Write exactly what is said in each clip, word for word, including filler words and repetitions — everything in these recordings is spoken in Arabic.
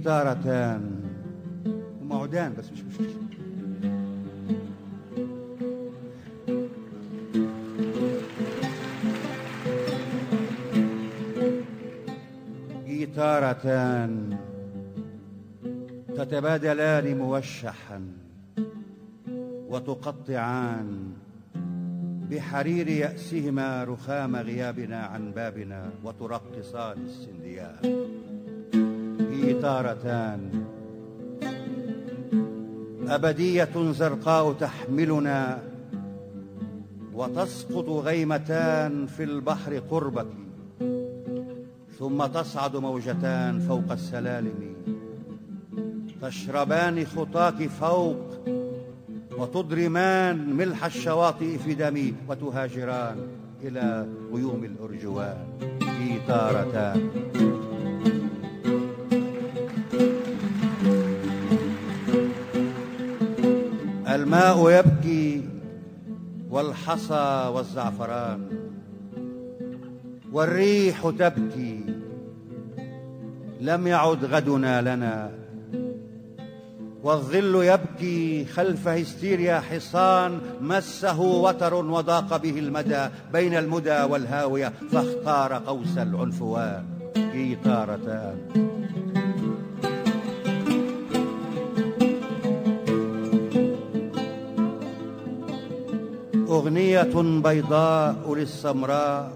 جيتارتان هما عودان بس مش مشكلة. جيتارتان تتبادلان موشحا وتقطعان بحرير يأسهما رخام غيابنا عن بابنا وترقصان السنديان. جيتارتان أبدية زرقاء تحملنا وتسقط غيمتان في البحر قربك، ثم تصعد موجتان فوق السلالم تشربان خطاك فوق وتضرمان ملح الشواطئ في دمي وتهاجران إلى غيوم الأرجوان. جيتارتان الماء يبكي والحصى والزعفران، والريح تبكي لم يعد غدنا لنا، والظل يبكي خلف هستيريا حصان مسه وتر وضاق به المدى بين المدى والهاوية فاختار قوس العنفوان. جيتارتان أغنية بيضاء للسمراء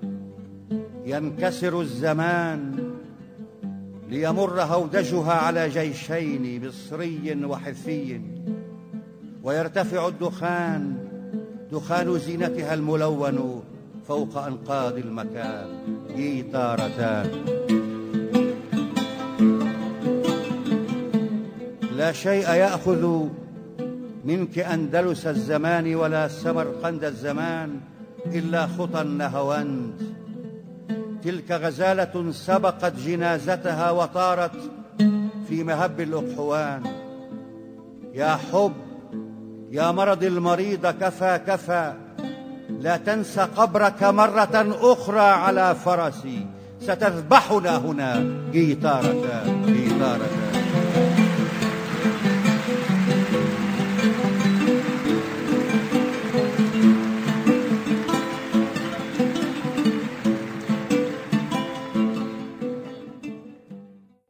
ينكسر الزمان ليمر هودجها على جيشين مصري وحثي، ويرتفع الدخان دخان زينتها الملون فوق أنقاض المكان. جيتارتان لا شيء يأخذ منك أندلس الزمان ولا سمرقند الزمان إلا خطى النهواند. تلك غزالة سبقت جنازتها وطارت في مهب الأقحوان. يا حب يا مرض المريض كفى كفى، لا تنسى قبرك مرة أخرى على فرسي، ستذبحنا هنا. جيتارتان جيتارتان